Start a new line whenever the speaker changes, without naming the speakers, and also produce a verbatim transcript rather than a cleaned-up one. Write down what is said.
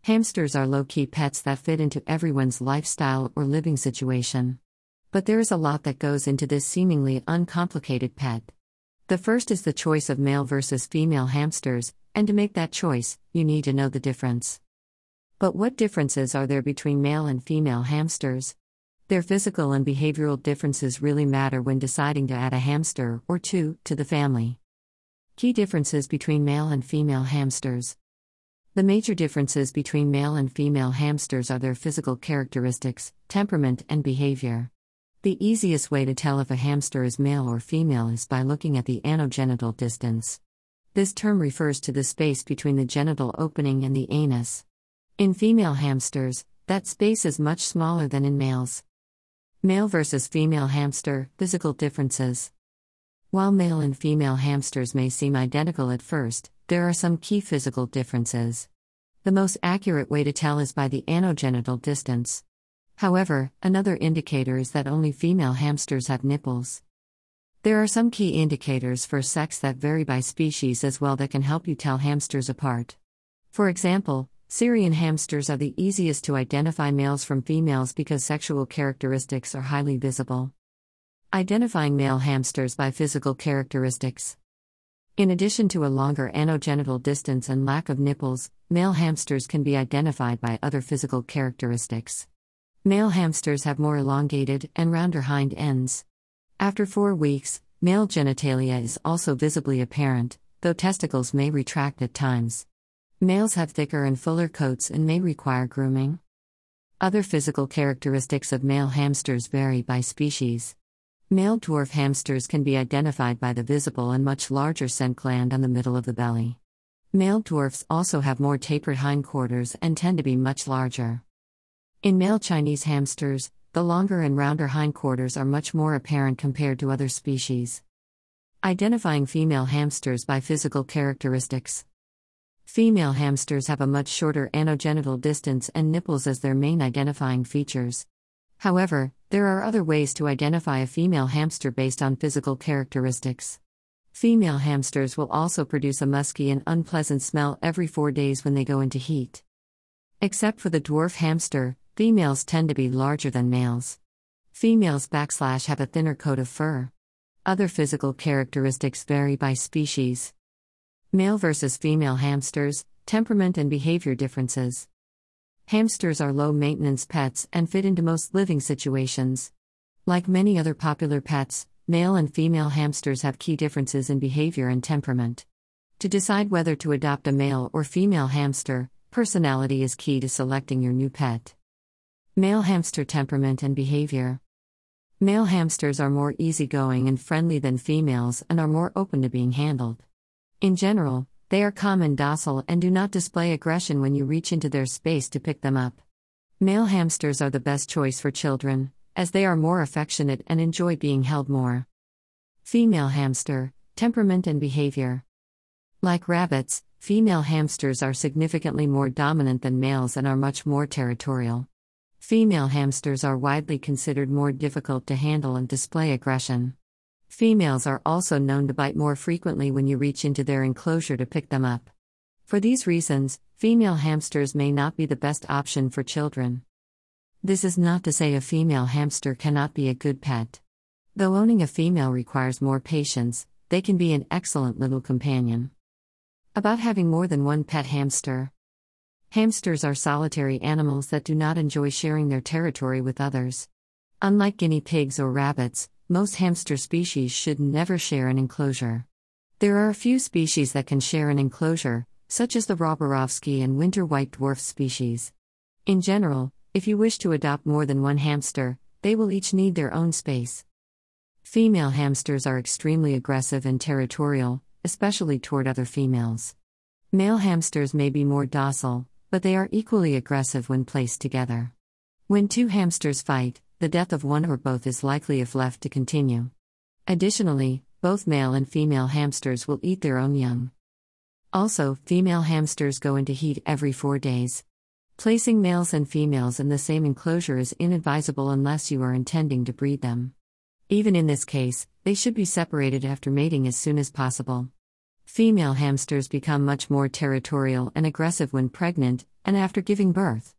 Hamsters are low-key pets that fit into everyone's lifestyle or living situation. But there is a lot that goes into this seemingly uncomplicated pet. The first is the choice of male versus female hamsters, and to make that choice, you need to know the difference. But what differences are there between male and female hamsters? Their physical and behavioral differences really matter when deciding to add a hamster or two to the family. Key differences between male and female hamsters. The major differences between male and female hamsters are their physical characteristics, temperament, and behavior. The easiest way to tell if a hamster is male or female is by looking at the anogenital distance. This term refers to the space between the genital opening and the anus. In female hamsters, that space is much smaller than in males. Male versus female hamster, physical differences. While male and female hamsters may seem identical at first, there are some key physical differences. The most accurate way to tell is by the anogenital distance. However, another indicator is that only female hamsters have nipples. There are some key indicators for sex that vary by species as well that can help you tell hamsters apart. For example, Syrian hamsters are the easiest to identify males from females because sexual characteristics are highly visible. Identifying male hamsters by physical characteristics. In addition to a longer anogenital distance and lack of nipples, male hamsters can be identified by other physical characteristics. Male hamsters have more elongated and rounder hind ends. After four weeks, male genitalia is also visibly apparent, though testicles may retract at times. Males have thicker and fuller coats and may require grooming. Other physical characteristics of male hamsters vary by species. Male dwarf hamsters can be identified by the visible and much larger scent gland on the middle of the belly. Male dwarfs also have more tapered hindquarters and tend to be much larger. In male Chinese hamsters, the longer and rounder hindquarters are much more apparent compared to other species. Identifying female hamsters by physical characteristics. Female hamsters have a much shorter anogenital distance and nipples as their main identifying features. However, there are other ways to identify a female hamster based on physical characteristics. Female hamsters will also produce a musky and unpleasant smell every four days when they go into heat. Except for the dwarf hamster, females tend to be larger than males. Females backslash have a thinner coat of fur. Other physical characteristics vary by species. Male versus female hamsters, temperament and behavior differences. Hamsters are low-maintenance pets and fit into most living situations. Like many other popular pets, male and female hamsters have key differences in behavior and temperament. To decide whether to adopt a male or female hamster, personality is key to selecting your new pet. Male hamster temperament and behavior. Male hamsters are more easygoing and friendly than females and are more open to being handled. In general, they are calm and docile and do not display aggression when you reach into their space to pick them up. Male hamsters are the best choice for children, as they are more affectionate and enjoy being held more. Female hamster, temperament and behavior. Like rabbits, female hamsters are significantly more dominant than males and are much more territorial. Female hamsters are widely considered more difficult to handle and display aggression. Females are also known to bite more frequently when you reach into their enclosure to pick them up. For these reasons, female hamsters may not be the best option for children. This is not to say a female hamster cannot be a good pet. Though owning a female requires more patience, they can be an excellent little companion. About having more than one pet hamster. Hamsters are solitary animals that do not enjoy sharing their territory with others. Unlike guinea pigs or rabbits, most hamster species should never share an enclosure. There are a few species that can share an enclosure, such as the Roborovsky and winter white dwarf species. In general, if you wish to adopt more than one hamster, they will each need their own space. Female hamsters are extremely aggressive and territorial, especially toward other females. Male hamsters may be more docile, but they are equally aggressive when placed together. When two hamsters fight, the death of one or both is likely if left to continue. Additionally, both male and female hamsters will eat their own young. Also, female hamsters go into heat every four days. Placing males and females in the same enclosure is inadvisable unless you are intending to breed them. Even in this case, they should be separated after mating as soon as possible. Female hamsters become much more territorial and aggressive when pregnant, and after giving birth.